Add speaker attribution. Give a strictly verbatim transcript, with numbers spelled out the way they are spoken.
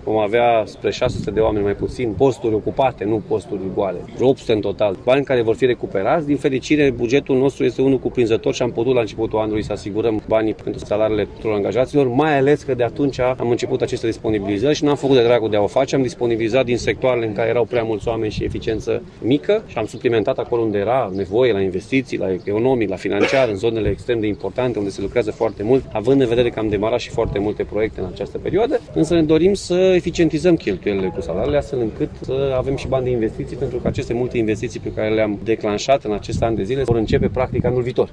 Speaker 1: vom avea spre șase sute de oameni mai puțin, posturi ocupate, nu posturi goale, opt sute în total, bani care vor fi recuperați. Din fericire, bugetul nostru este unul cuprinzător și am putut la începutul anului să asigurăm banii pentru salariile tuturor angajaților, mai ales că de atunci am început aceste disponibilizări și n-am făcut de dragul de a o face, am disponibilizat din sectoarele în care erau prea mulți oameni și eficiență mică și am suplimentat acolo unde era nevoie la investiții, la economic, la financiar, în zonele extrem de importante unde se lucrează foarte mult, având în vedere că am demarat și foarte multe proiecte în această perioadă, însă ne dorim să eficientizăm cheltuielile cu salariile astfel încât să avem și bani de investiții, pentru că aceste multe investiții pe care le-am declanșat în acest an de zile vor începe practic anul viitor.